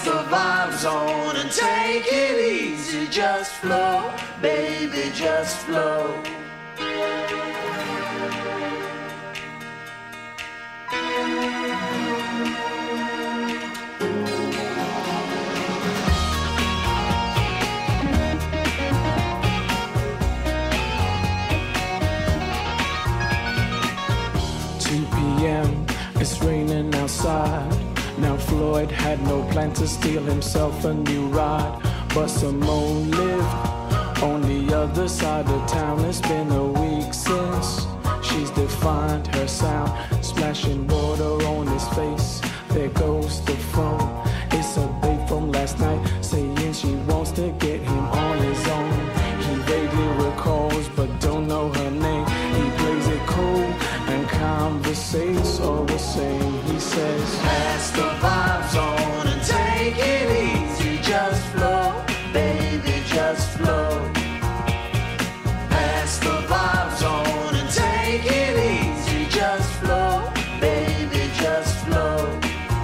the vibes on and take it easy. Just flow, baby, just flow. 2 p.m. It's raining outside. Now Floyd had no plan to steal himself a new ride, but Simone lived on the other side of town. It's been a week since she's defined her sound, splashing water on his face. There goes the phone. It's a babe from last night saying she wants to get him on his own. He vaguely recalls but don't know her name. He plays it cool and conversates all the same. He says, pass the vibes on and take it easy. Just flow, baby, just flow. Pass the vibes on and take it easy. Just flow, baby, just flow.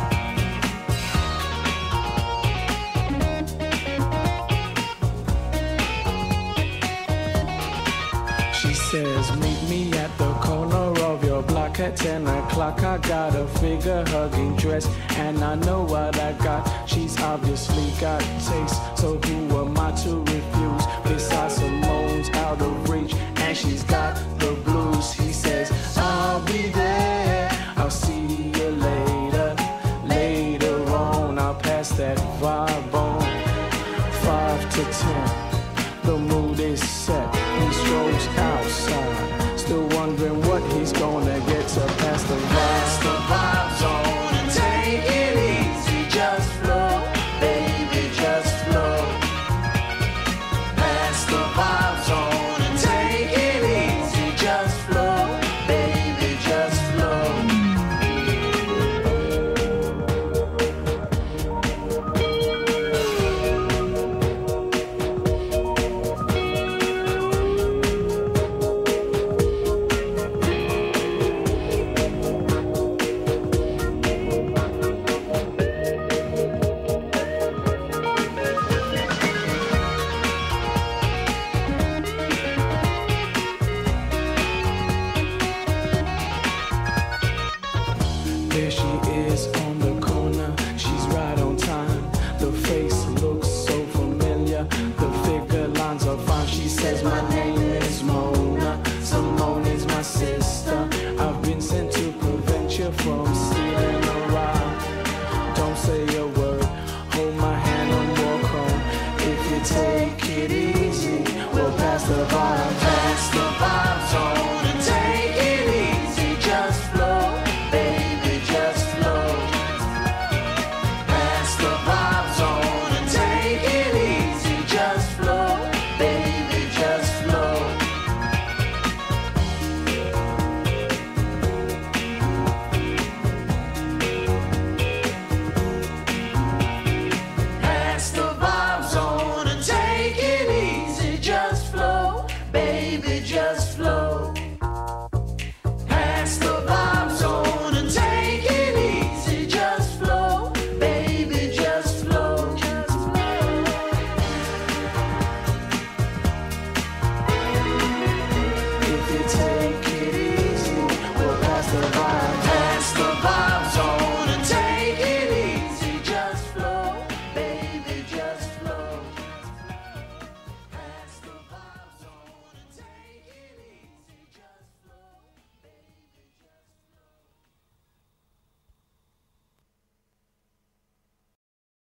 she says, meet me at the corner of your block at 10 o'clock. I got a figure hugging dress and I know what I got. She's obviously got taste, so who am I to refuse? Besides, Simone's out of reach and she's got the blues. He says, I'll be there, I'll see you later. Later on, I'll pass that vibe on. 5 to 10, the mood is set. He strolls outside, still wondering what he's gonna get to pass the Pass the vibe. vibes on and take it easy. Just flow, baby, just flow. Pass the vibes on and take it easy. Just flow, baby, just flow. There she is